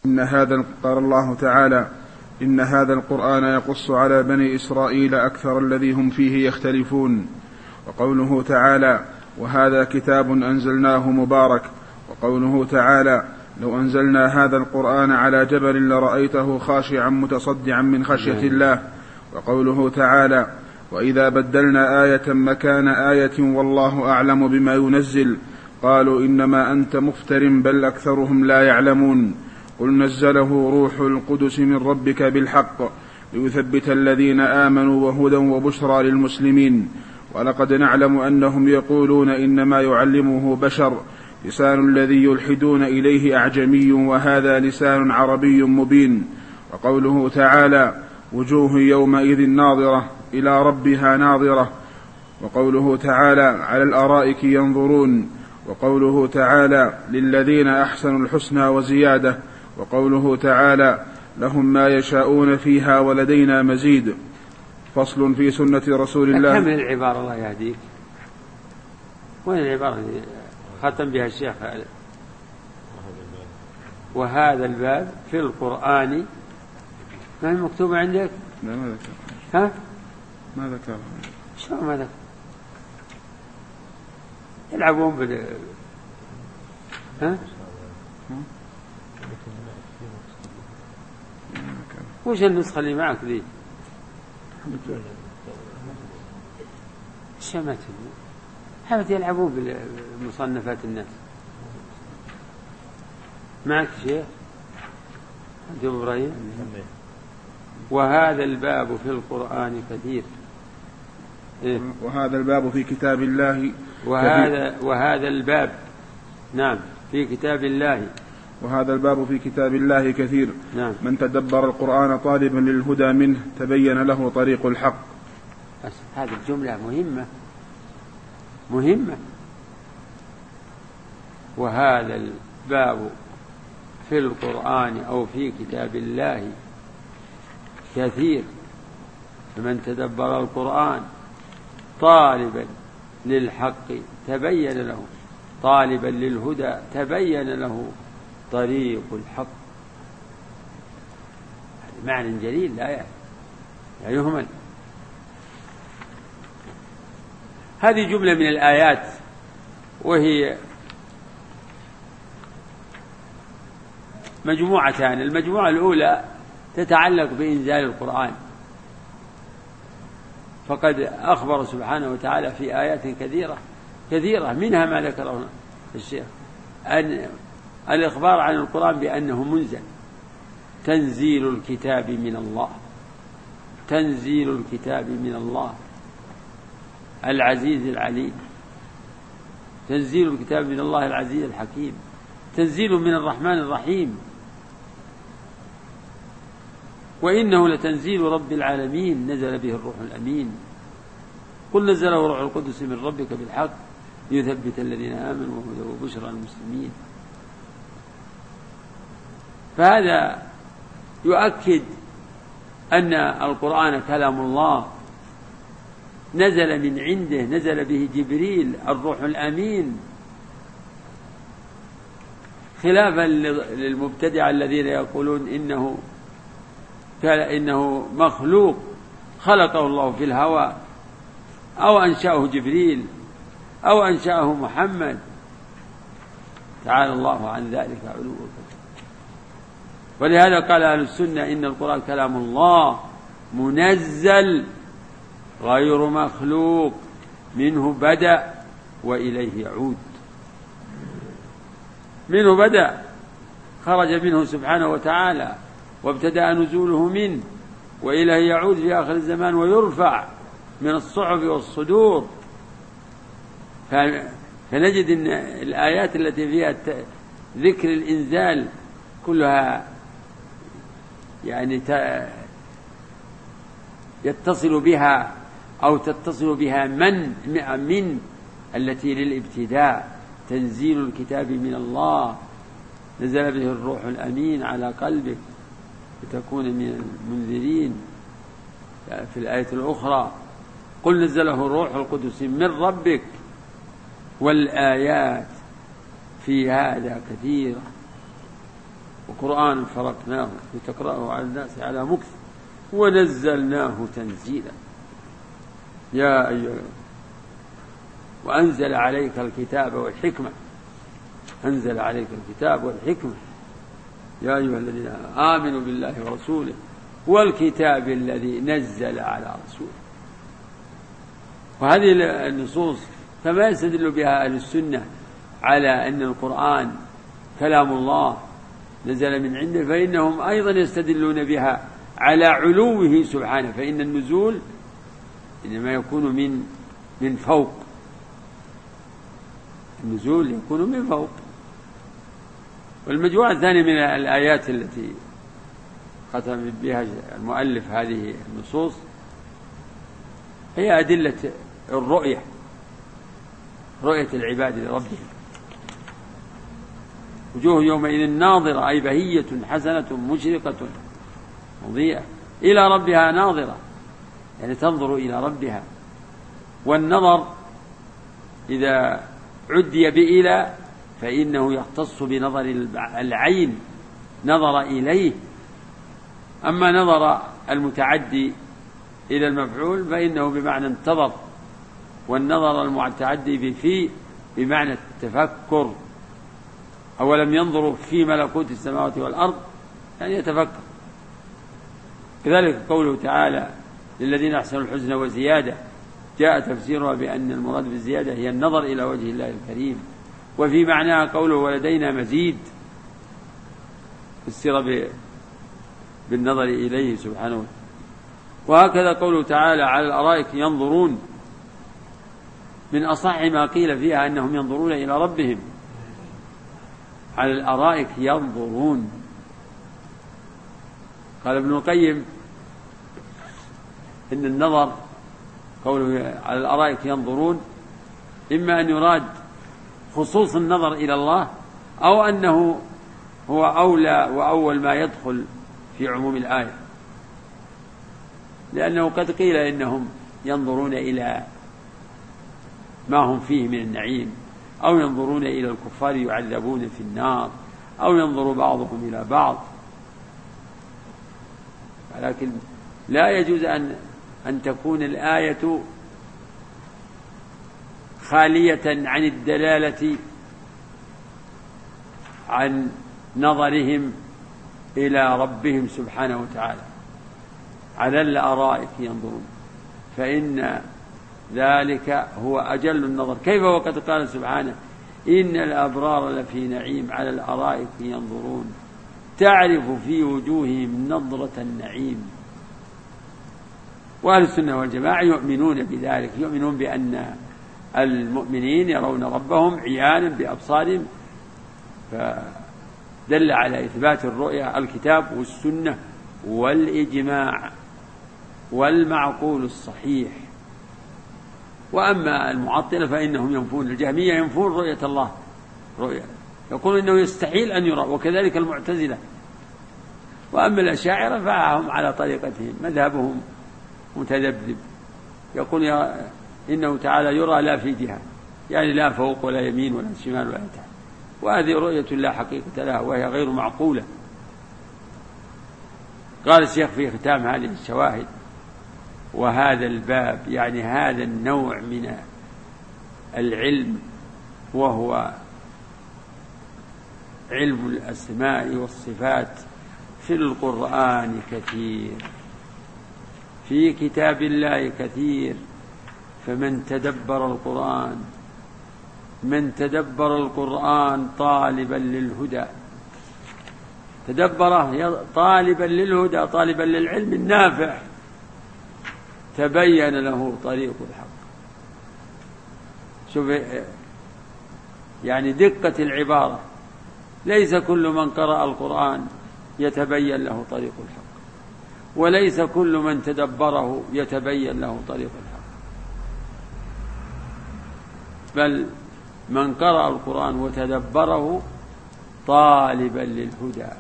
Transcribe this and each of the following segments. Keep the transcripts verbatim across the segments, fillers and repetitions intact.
إن هذا قال الله تعالى: إن هذا القرآن يقص على بني إسرائيل أكثر الذي هم فيه يختلفون. وقوله تعالى: وهذا كتاب أنزلناه مبارك. وقوله تعالى: لو أنزلنا هذا القرآن على جبل لرأيته خاشعا متصدعا من خشية الله. وقوله تعالى: وإذا بدلنا آية مكان آية والله أعلم بما ينزل قالوا إنما أنت مفتر بل أكثرهم لا يعلمون. قل نزله روح القدس من ربك بالحق ليثبت الذين آمنوا وهدى وبشرى للمسلمين. ولقد نعلم أنهم يقولون إنما يعلمه بشر لسان الذي يلحدون إليه أعجمي وهذا لسان عربي مبين. وقوله تعالى: وجوه يومئذ ناظرة إلى ربها ناظرة. وقوله تعالى: على الأرائك ينظرون. وقوله تعالى: للذين أحسنوا الحسنى وزيادة. وقوله تعالى: لهم ما يشاءون فيها ولدينا مزيد. فصل في سنة رسول الله. كمل العبارة الله يهديك. وين العبارة اللي ختم بها الشيخ؟ وهذا الباب في القرآن ما هي مكتوبة عندك؟ لا ما ذكر. ها؟ ما ذكر. شو ما ذكر؟ يلعبون بال ها؟ وش النسخة اللي معك ذي؟ شمت حبت يلعبون بالمصنفات الناس. معك شيء عبد إبراهيم؟ وهذا الباب في القرآن كثير. إيه؟ وهذا الباب في كتاب الله. وهذا وهذا الباب نعم في كتاب الله. وهذا الباب في كتاب الله كثير. نعم. من تدبر القرآن طالبا للهدى منه تبين له طريق الحق. بس هذه الجملة مهمة مهمة. وهذا الباب في القرآن أو في كتاب الله كثير. فمن تدبر القرآن طالبا للحق تبين له، طالبا للهدى تبين له طريق الحق. هذا معنى جليل لا لا يهمل. هذه جملة من الآيات، وهي مجموعتان. المجموعة الأولى تتعلق بإنزال القرآن، فقد أخبر سبحانه وتعالى في آيات كثيرة كثيرة منها ما ذكره الشيخ، أن الإخبار عن القرآن بأنه منزل، تنزيل الكتاب من الله، تنزيل الكتاب من الله العزيز العليم، تنزيل الكتاب من الله العزيز الحكيم، تنزيل من الرحمن الرحيم، وإنه لتنزيل رب العالمين نزل به الروح الأمين. قل نزله روح القدس من ربك بالحق ليثبت الذين آمنوا وهدى وبشرى للمسلمين. فهذا يؤكد أن القرآن كلام الله، نزل من عنده، نزل به جبريل الروح الأمين، خلافا للمبتدع الذين يقولون إنه إنه مخلوق خلقه الله في الهوى، أو أنشأه جبريل، أو أنشأه محمد، تعالى الله عن ذلك علوا كبيرا. ولهذا قال أهل السنة إن القرآن كلام الله منزل غير مخلوق، منه بدأ وإليه يعود. منه بدأ، خرج منه سبحانه وتعالى وابتدأ نزوله منه، وإليه يعود في آخر الزمان ويرفع من الصحف والصدور. فنجد أن الآيات التي فيها ذكر الإنزال كلها يعني يتصل بها أو تتصل بها من من التي للابتداء. تنزيل الكتاب من الله نزل به الروح الأمين على قلبك لتكون من المنذرين. في الآية الأخرى قل نزله الروح القدس من ربك. والآيات في هذا كثيرة وقرآن فرقناه لتقرأه على الناس على مكث ونزلناه تنزيلا. يا أيها وأنزل عليك الكتاب والحكمة أنزل عليك الكتاب والحكمة يا أيها الذين آمنوا بالله ورسوله والكتاب الذي نزل على رسوله. وهذه النصوص كما يستدل بها أهل السنة على أن القرآن كلام الله نزل من عنده، فإنهم أيضا يستدلون بها على علوه سبحانه، فإن النزول إنما يكون من من فوق، النزول يكون من فوق. والمجموعة الثانية من الآيات التي ختم بها المؤلف هذه النصوص هي أدلة الرؤية، رؤية العباد لربهم. وجوه يومئذ ناظرة أي بهية حسنة مشرقة مضيئة إلى ربها ناظرة، يعني تنظر إلى ربها. والنظر إذا عدي بإلى فإنه يختص بنظر العين، نظر إليه. أما نظر المتعدي إلى المفعول فإنه بمعنى انتظر، والنظر المتعدي بفي بمعنى التفكر. أولم ينظروا في ملكوت السماوات والأرض يعني يتفكر. كذلك قوله تعالى للذين أحسنوا الحسنى وزيادة جاء تفسيرها بأن المراد بالزيادة هي النظر إلى وجه الله الكريم. وفي معناها قوله ولدينا مزيد فسر بالنظر إليه سبحانه وتعالى. وهكذا قوله تعالى على الأرائك ينظرون، من أصح ما قيل فيها أنهم ينظرون إلى ربهم، على الأرائك ينظرون. قال ابن القيم إن النظر قوله على الأرائك ينظرون إما أن يراد خصوص النظر إلى الله، أو أنه هو أولى وأول ما يدخل في عموم الآية، لأنه قد قيل إنهم ينظرون إلى ما هم فيه من النعيم، أو ينظرون إلى الكفار يعذبون في النار، أو ينظر بعضهم إلى بعض. ولكن لا يجوز أن أن تكون الآية خالية عن الدلالة عن نظرهم إلى ربهم سبحانه وتعالى. على الأرائك ينظرون، فإن ذلك هو أجل النظر. كيف وقد قال سبحانه إن الأبرار لفي نعيم على الأرائك ينظرون تعرف في وجوههم نظرة النعيم. وأهل السنة والجماعة يؤمنون بذلك، يؤمنون بأن المؤمنين يرون ربهم عيانا بأبصارهم، فدل على إثبات الرؤيا الكتاب والسنة والإجماع والمعقول الصحيح. وأما المعطلة فإنهم ينفون، الجهمية ينفون رؤية الله، رؤية يقول إنه يستحيل أن يرى، وكذلك المعتزلة. وأما الأشاعرة فهم على طريقتهم، مذهبهم متذبذب، يقول يا إنه تعالى يرى لا في جهة، يعني لا فوق ولا يمين ولا شمال ولا تحت، وهذه رؤية لا حقيقة لها وهي غير معقولة. قال الشيخ في ختام هذه الشواهد وهذا الباب، يعني هذا النوع من العلم وهو علم الأسماء والصفات في القرآن كثير، في كتاب الله كثير. فمن تدبر القرآن من تدبر القرآن طالبا للهدى، تدبره طالبا للهدى طالبا للعلم النافع، تبين له طريق الحق. شوف يعني دقة العبارة، ليس كل من قرأ القرآن يتبين له طريق الحق، وليس كل من تدبره يتبين له طريق الحق، بل من قرأ القرآن وتدبره طالبا للهدى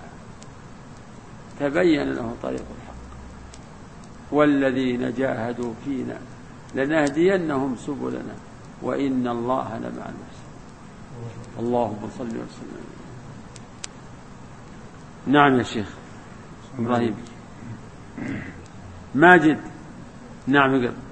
تبين له طريق الحق. والذين جاهدوا فينا لنهدينهم سبلنا وإن الله لمع المحسنين. اللهم صل وسلم. نعم يا شيخ إبراهيم. ماجد. نعم اقرأ.